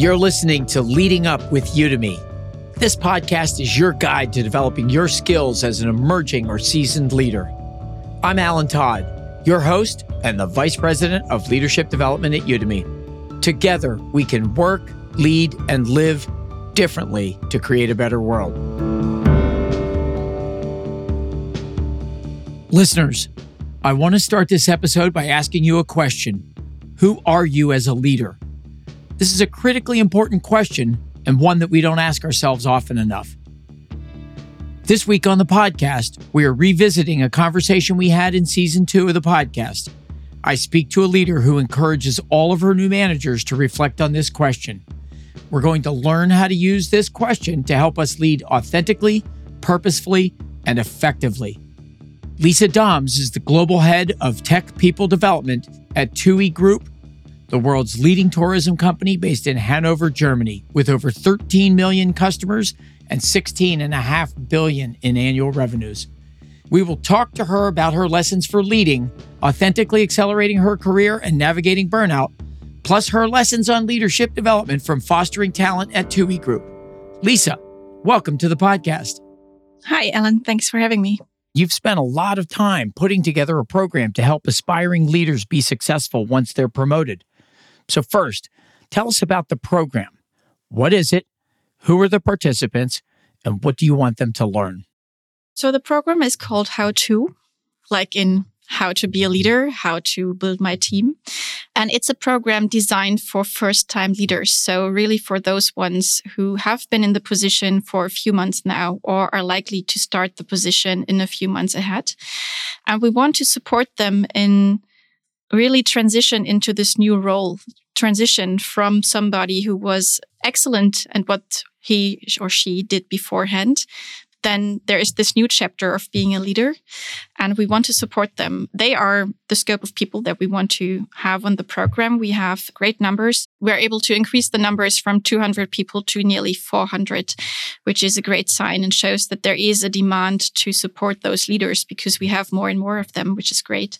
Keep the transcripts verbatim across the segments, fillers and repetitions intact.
You're listening to Leading Up with Udemy. This podcast is your guide to developing your skills as an emerging or seasoned leader. I'm Alan Todd, your host and the Vice President of Leadership Development at Udemy. Together, we can work, lead, and live differently to create a better world. Listeners, I want to start this episode by asking you a question. Who are you as a leader? This is a critically important question and one that we don't ask ourselves often enough. This week on the podcast, we are revisiting a conversation we had in season two of the podcast. I speak to a leader who encourages all of her new managers to reflect on this question. We're going to learn how to use this question to help us lead authentically, purposefully, and effectively. Lisa Dahms is the global head of tech people development at T U I Group, the world's leading tourism company based in Hanover, Germany, with over thirteen million customers and sixteen point five billion dollars in annual revenues. We will talk to her about her lessons for leading, authentically accelerating her career and navigating burnout, plus her lessons on leadership development from fostering talent at T U I Group. Lisa, welcome to the podcast. Hi, Alan. Thanks for having me. You've spent a lot of time putting together a program to help aspiring leaders be successful once they're promoted. So first, tell us about the program. What is it? Who are the participants? And what do you want them to learn? So the program is called How To, like in how to be a leader, how to build my team. And it's a program designed for first-time leaders. So really for those ones who have been in the position for a few months now or are likely to start the position in a few months ahead. And we want to support them in really transition into this new role, transition from somebody who was excellent at what he or she did beforehand. Then there is this new chapter of being a leader, and we want to support them. They are the scope of people that we want to have on the program. We have great numbers. We're able to increase the numbers from two hundred people to nearly four hundred, which is a great sign and shows that there is a demand to support those leaders because we have more and more of them, which is great.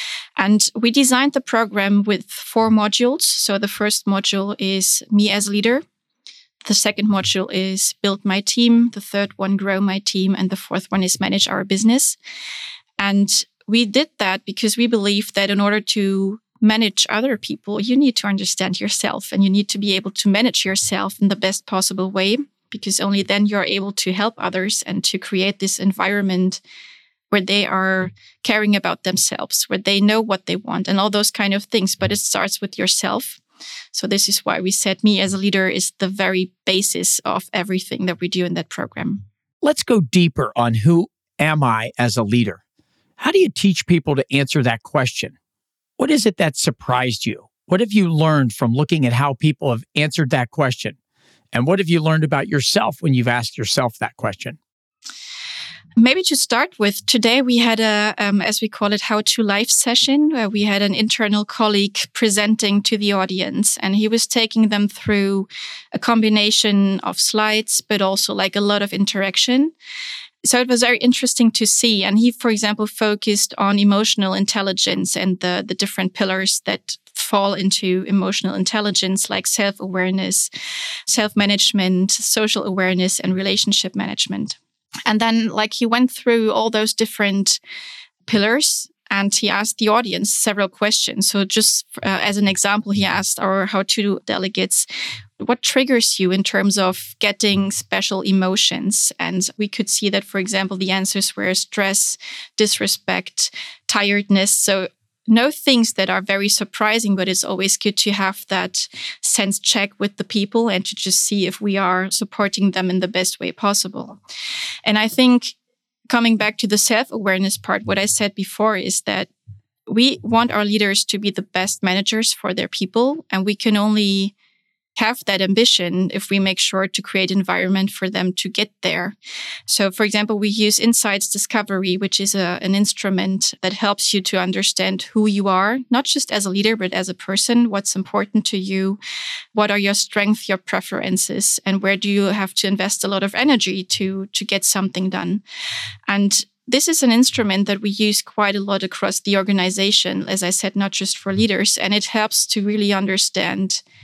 And we designed the program with four modules. So the first module is Me as Leader. The second module is Build My Team. The third one, Grow My Team. And the fourth one is Manage Our Business. And we did that because we believe that in order to manage other people, you need to understand yourself and you need to be able to manage yourself in the best possible way, because only then you're able to help others and to create this environment where they are caring about themselves, where they know what they want and all those kind of things. But it starts with yourself. So this is why we said Me as a Leader is the very basis of everything that we do in that program. Let's go deeper on who am I as a leader? How do you teach people to answer that question? What is it that surprised you? What have you learned from looking at how people have answered that question? And what have you learned about yourself when you've asked yourself that question? Maybe to start with, today we had a, um, as we call it, How to Life session, where we had an internal colleague presenting to the audience, and he was taking them through a combination of slides, but also like a lot of interaction. So it was very interesting to see. And he, for example, focused on emotional intelligence and the, the different pillars that fall into emotional intelligence, like self-awareness, self-management, social awareness, and relationship management. And then, like, he went through all those different pillars and he asked the audience several questions. So just uh, as an example, he asked our How To delegates, what triggers you in terms of getting special emotions? And we could see that, for example, the answers were stress, disrespect, tiredness. So no things that are very surprising, but it's always good to have that sense check with the people and to just see if we are supporting them in the best way possible. And I think coming back to the self-awareness part, what I said before is that we want our leaders to be the best managers for their people, and we can only have that ambition if we make sure to create an environment for them to get there. So, for example, we use Insights Discovery, which is a, an instrument that helps you to understand who you are, not just as a leader, but as a person, what's important to you, what are your strengths, your preferences, and where do you have to invest a lot of energy to, to get something done. And this is an instrument that we use quite a lot across the organization, as I said, not just for leaders, and it helps to really understand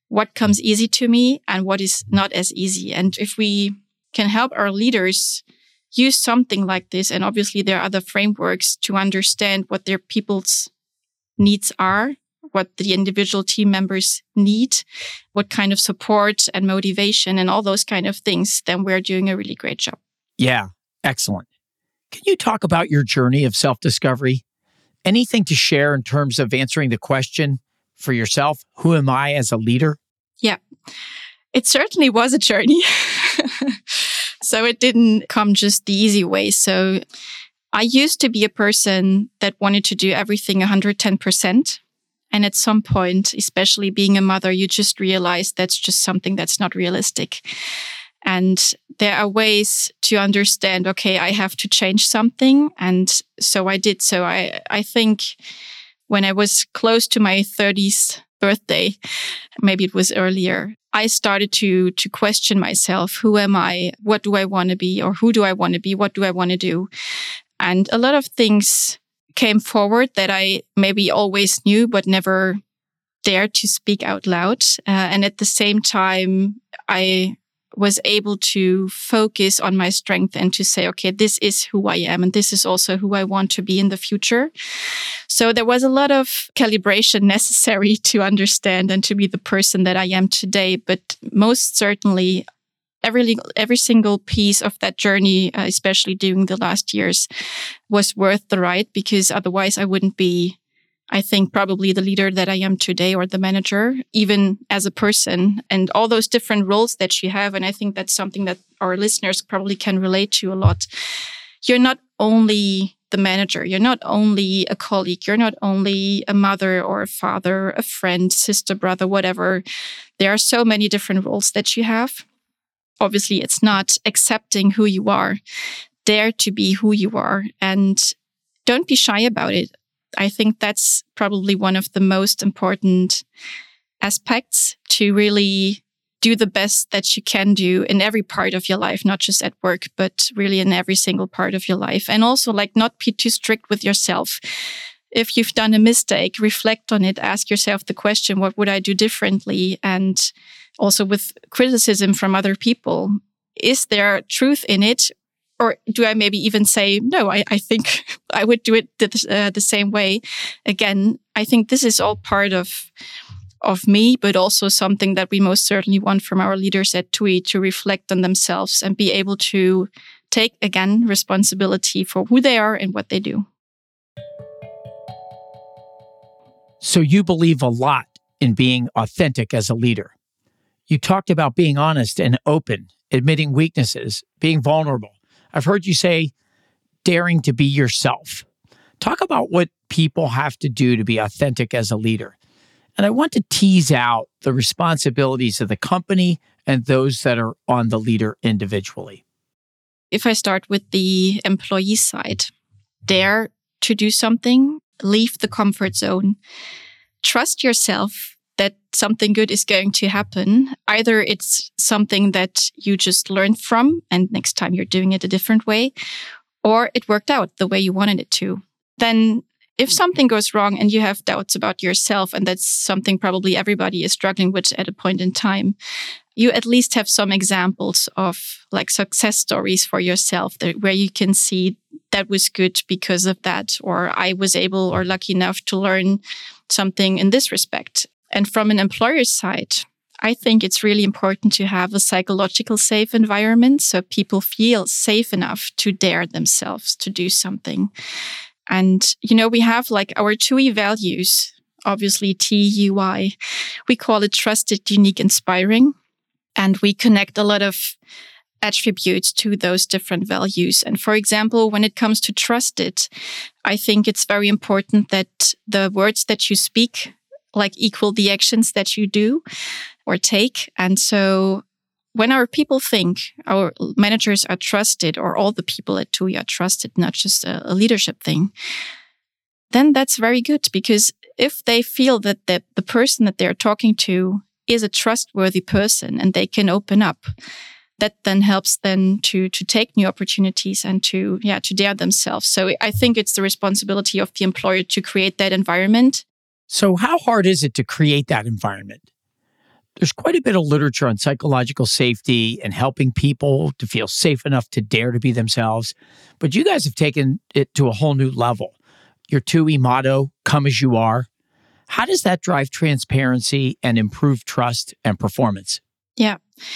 what comes easy to me and what is not as easy. And if we can help our leaders use something like this, and obviously there are other frameworks to understand what their people's needs are, what the individual team members need, what kind of support and motivation and all those kind of things, then we're doing a really great job. Yeah, excellent. Can you talk about your journey of self-discovery? Anything to share in terms of answering the question for yourself, who am I as a leader? Yeah, it certainly was a journey. So it didn't come just the easy way. So I used to be a person that wanted to do everything one hundred ten percent. And at some point, especially being a mother, you just realize that's just something that's not realistic. And there are ways to understand, okay, I have to change something. And so I did. So I, I think when I was close to my thirtieth birthday, maybe it was earlier, I started to to question myself. Who am I? What do I want to be? Or who do I want to be? What do I want to do? And a lot of things came forward that I maybe always knew, but never dared to speak out loud. Uh, and at the same time, I was able to focus on my strength and to say, okay, this is who I am. And this is also who I want to be in the future. So there was a lot of calibration necessary to understand and to be the person that I am today. But most certainly, every, every single piece of that journey, uh, especially during the last years, was worth the ride, because otherwise I wouldn't be, I think, probably the leader that I am today, or the manager, even as a person, and all those different roles that you have. And I think that's something that our listeners probably can relate to a lot. You're not only the manager, you're not only a colleague, you're not only a mother or a father, a friend, sister, brother, whatever. There are so many different roles that you have. Obviously, it's not accepting who you are. Dare to be who you are, and don't be shy about it. I think that's probably one of the most important aspects, to really do the best that you can do in every part of your life, not just at work, but really in every single part of your life. And also, like, not be too strict with yourself. If you've done a mistake, reflect on it, ask yourself the question, what would I do differently? And also with criticism from other people, is there truth in it? Or do I maybe even say, no, I, I think I would do it the, uh, the same way. Again, I think this is all part of, of me, but also something that we most certainly want from our leaders at T U I, to reflect on themselves and be able to take, again, responsibility for who they are and what they do. So you believe a lot in being authentic as a leader. You talked about being honest and open, admitting weaknesses, being vulnerable. I've heard you say daring to be yourself. Talk about what people have to do to be authentic as a leader. And I want to tease out the responsibilities of the company and those that are on the leader individually. If I start with the employee side, dare to do something, leave the comfort zone, trust yourself that something good is going to happen. Either it's something that you just learned from, and next time you're doing it a different way, or it worked out the way you wanted it to. Then if something goes wrong and you have doubts about yourself, and that's something probably everybody is struggling with at a point in time, you at least have some examples of like success stories for yourself that, where you can see that was good because of that, or I was able or lucky enough to learn something in this respect. And from an employer's side, I think it's really important to have a psychological safe environment so people feel safe enough to dare themselves to do something. And, you know, we have like our T U I values, obviously T U I. We call it trusted, unique, inspiring. And we connect a lot of attributes to those different values. And for example, when it comes to trusted, I think it's very important that the words that you speak like equal the actions that you do or take. And so when our people think our managers are trusted, or all the people at T U I are trusted, not just a, a leadership thing, then that's very good, because if they feel that the, the person that they're talking to is a trustworthy person and they can open up, that then helps them to to take new opportunities and to yeah to dare themselves. So I think it's the responsibility of the employer to create that environment. So how hard is it to create that environment? There's quite a bit of literature on psychological safety and helping people to feel safe enough to dare to be themselves. But you guys have taken it to a whole new level. Your T U I motto, come as you are. How does that drive transparency and improve trust and performance? Yeah,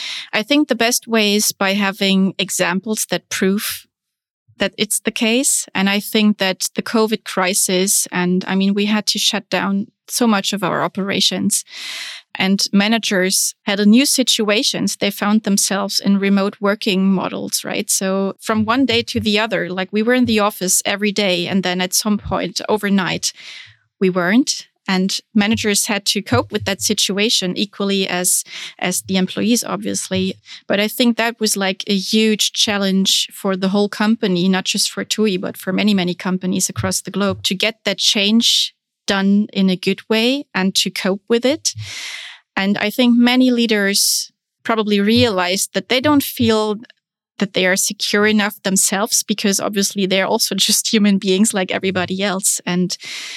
I think the best way is by having examples that prove that it's the case. And I think that the COVID crisis, and I mean, we had to shut down so much of our operations, and managers had a new situations. They found themselves in remote working models, right? So from one day to the other, like we were in the office every day, and then at some point overnight, we weren't. And managers had to cope with that situation equally as, as the employees, obviously. But I think that was like a huge challenge for the whole company, not just for T U I, but for many, many companies across the globe, to get that change done in a good way and to cope with it. And I think many leaders probably realized that they don't feel that they are secure enough themselves, because obviously they're also just human beings like everybody else. And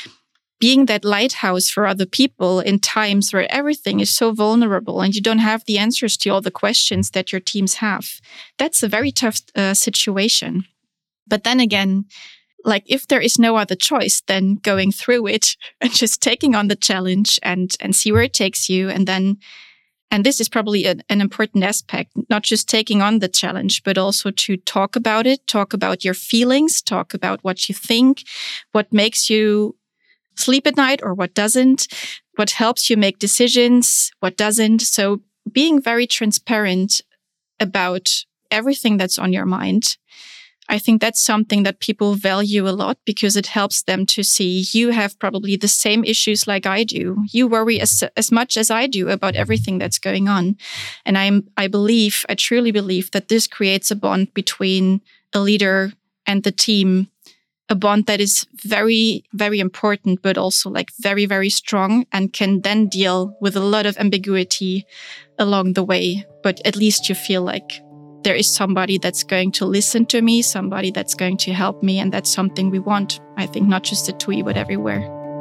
being that lighthouse for other people in times where everything is so vulnerable and you don't have the answers to all the questions that your teams have, that's a very tough uh, situation. But then again, like if there is no other choice than going through it and just taking on the challenge and, and see where it takes you. And then, and this is probably an, an important aspect, not just taking on the challenge, but also to talk about it, talk about your feelings, talk about what you think, what makes you sleep at night or what doesn't, what helps you make decisions, what doesn't. So being very transparent about everything that's on your mind, I think that's something that people value a lot, because it helps them to see you have probably the same issues like I do. You worry as as much as I do about everything that's going on. And I'm I believe, I truly believe that this creates a bond between a leader and the team, a bond that is very, very important, but also like very, very strong, and can then deal with a lot of ambiguity along the way. But at least you feel like there is somebody that's going to listen to me, somebody that's going to help me. And that's something we want, I think, not just at T U I, but everywhere.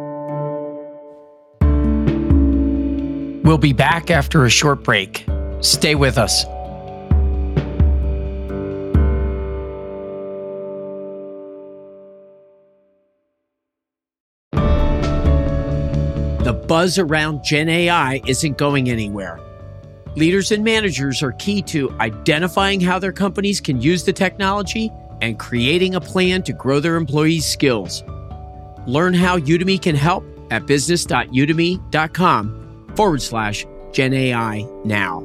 We'll be back after a short break. Stay with us. The buzz around Gen A I isn't going anywhere. Leaders and managers are key to identifying how their companies can use the technology and creating a plan to grow their employees' skills. Learn how Udemy can help at business.udemy.com forward slash Gen AI now.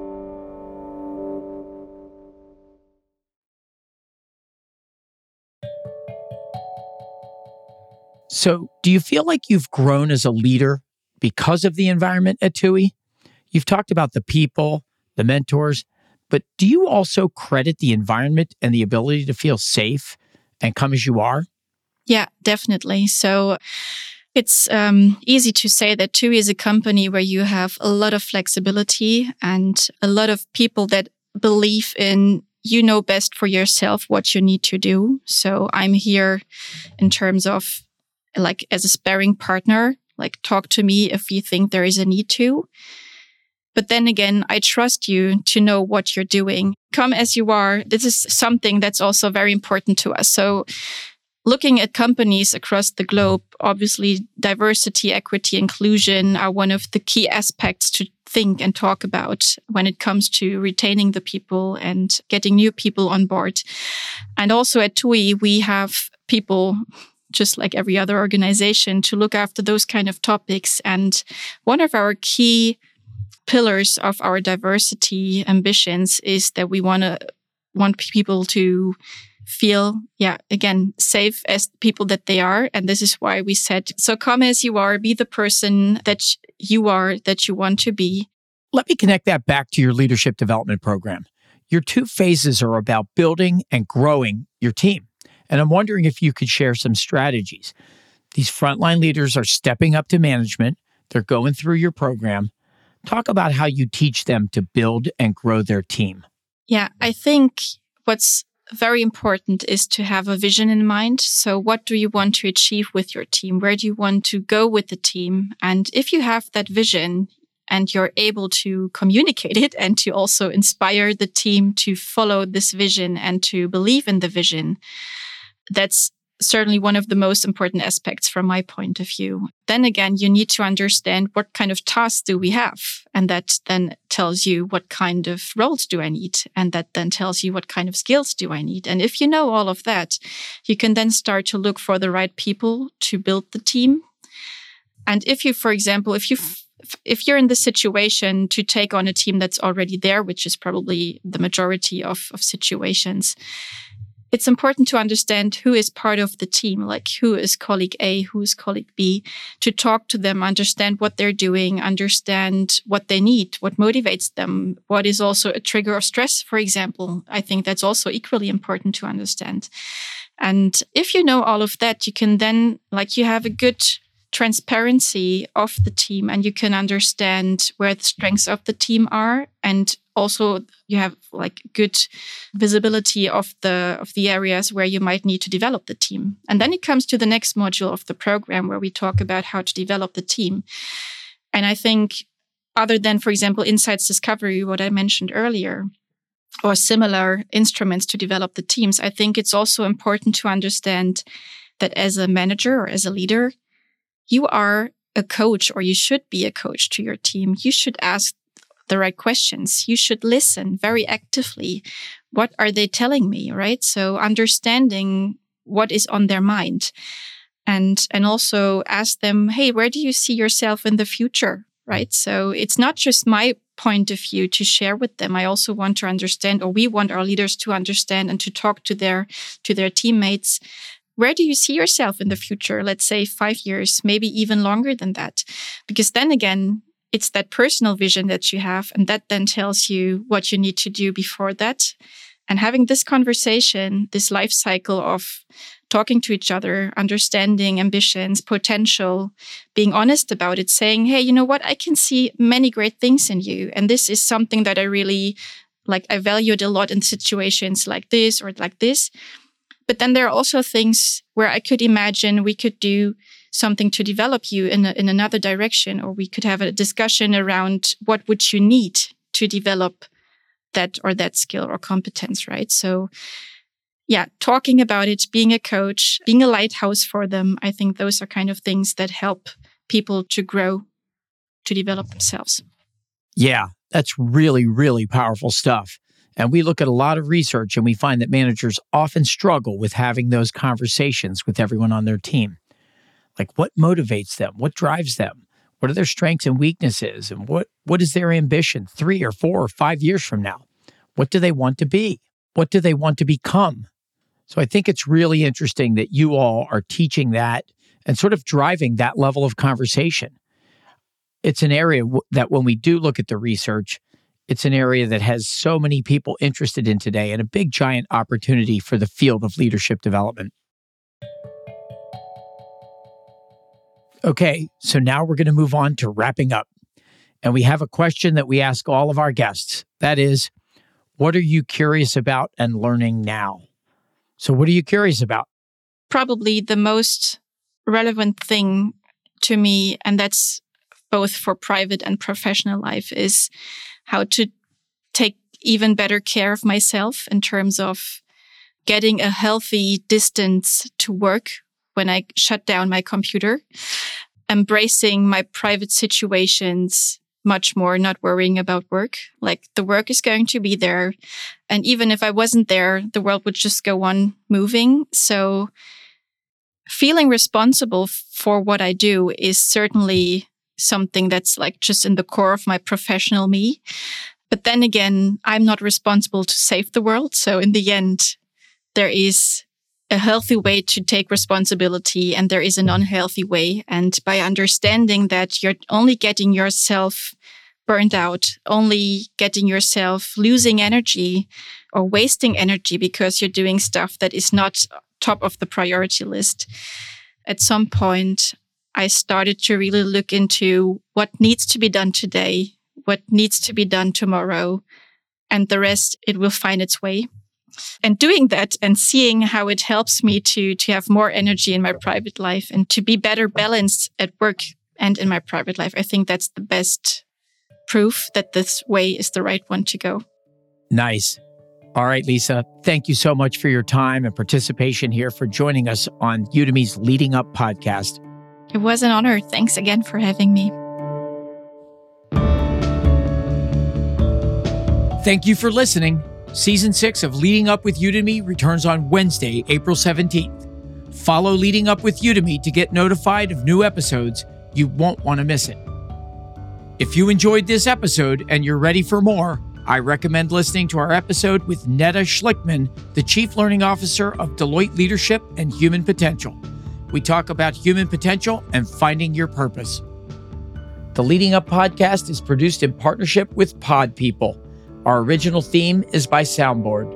So, do you feel like you've grown as a leader because of the environment at T U I? You've talked about the people, the mentors, but do you also credit the environment and the ability to feel safe and come as you are? Yeah, definitely. So it's um, easy to say that T U I is a company where you have a lot of flexibility and a lot of people that believe in you know best for yourself what you need to do. So I'm here in terms of like as a sparring partner, like talk to me if you think there is a need to. But then again, I trust you to know what you're doing. Come as you are. This is something that's also very important to us. So looking at companies across the globe, obviously diversity, equity, inclusion are one of the key aspects to think and talk about when it comes to retaining the people and getting new people on board. And also at T U I, we have people just like every other organization to look after those kind of topics. And one of our key pillars of our diversity ambitions is that we want to want people to feel, yeah, again, safe as people that they are. And this is why we said, so come as you are, be the person that you are, that you want to be. Let me connect that back to your leadership development program. Your two phases are about building and growing your team. And I'm wondering if you could share some strategies. These frontline leaders are stepping up to management. They're going through your program. Talk about how you teach them to build and grow their team. Yeah, I think what's very important is to have a vision in mind. So what do you want to achieve with your team? Where do you want to go with the team? And if you have that vision, and you're able to communicate it and to also inspire the team to follow this vision and to believe in the vision, that's certainly one of the most important aspects from my point of view. Then again, you need to understand what kind of tasks do we have? And that then tells you what kind of roles do I need? And that then tells you what kind of skills do I need? And if you know all of that, you can then start to look for the right people to build the team. And if you, for example, if you if you're in the situation to take on a team that's already there, which is probably the majority of, of situations, it's important to understand who is part of the team, like who is colleague A, who is colleague B, to talk to them, understand what they're doing, understand what they need, what motivates them, what is also a trigger of stress, for example. I think that's also equally important to understand. And if you know all of that, you can then, like, you have a good transparency of the team and you can understand where the strengths of the team are, and also you have like good visibility of the of the areas where you might need to develop the team. And then it comes to the next module of the program where we talk about how to develop the team. And I think other than, for example, insights discovery, what I mentioned earlier, or similar instruments to develop the teams, I think it's also important to understand that as a manager or as a leader, you are a coach, or you should be a coach to your team. You should ask the right questions. You should listen very actively. What are they telling me, right? So understanding what is on their mind, and and also ask them, hey, where do you see yourself in the future, right? So it's not just my point of view to share with them. I also want to understand, or we want our leaders to understand and to talk to their to their teammates. Where do you see yourself in the future? Let's say five years, maybe even longer than that. Because then again, it's that personal vision that you have, and that then tells you what you need to do before that. And having this conversation, this life cycle of talking to each other, understanding ambitions, potential, being honest about it, saying, hey, you know what? I can see many great things in you. And this is something that I really, like, I valued a lot in situations like this or like this. But then there are also things where I could imagine we could do something to develop you in a, in another direction, or we could have a discussion around what would you need to develop that or that skill or competence, right? So yeah, talking about it, being a coach, being a lighthouse for them, I think those are kind of things that help people to grow, to develop themselves. Yeah, that's really, really powerful stuff. And we look at a lot of research and we find that managers often struggle with having those conversations with everyone on their team. Like, what motivates them? What drives them? What are their strengths and weaknesses? And what, what is their ambition three or four or five years from now? What do they want to be? What do they want to become? So I think it's really interesting that you all are teaching that and sort of driving that level of conversation. It's an area w- that when we do look at the research, it's an area that has so many people interested in today, and a big giant opportunity for the field of leadership development. Okay, so now we're going to move on to wrapping up. And we have a question that we ask all of our guests. That is, what are you curious about and learning now? So what are you curious about? Probably the most relevant thing to me, and that's both for private and professional life, is how to take even better care of myself in terms of getting a healthy distance to work when I shut down my computer, embracing my private situations much more, not worrying about work. Like, the work is going to be there. And even if I wasn't there, the world would just go on moving. So feeling responsible for what I do is certainly something that's like just in the core of my professional me. But then again, I'm not responsible to save the world. So in the end, there is a healthy way to take responsibility and there is an unhealthy way. And by understanding that you're only getting yourself burned out, only getting yourself losing energy or wasting energy because you're doing stuff that is not top of the priority list, at some point, I started to really look into what needs to be done today, what needs to be done tomorrow, and the rest, it will find its way. And doing that and seeing how it helps me to, to have more energy in my private life and to be better balanced at work and in my private life, I think that's the best proof that this way is the right one to go. Nice. All right, Lisa, thank you so much for your time and participation here, for joining us on Udemy's Leading Up podcast. It was an honor. Thanks again for having me. Thank you for listening. Season six of Leading Up with Udemy returns on Wednesday, April seventeenth. Follow Leading Up with Udemy to get notified of new episodes. You won't want to miss it. If you enjoyed this episode and you're ready for more, I recommend listening to our episode with Netta Schlickman, the Chief Learning Officer of Deloitte Leadership and Human Potential. We talk about human potential and finding your purpose. The Leading Up podcast is produced in partnership with Pod People. Our original theme is by Soundboard.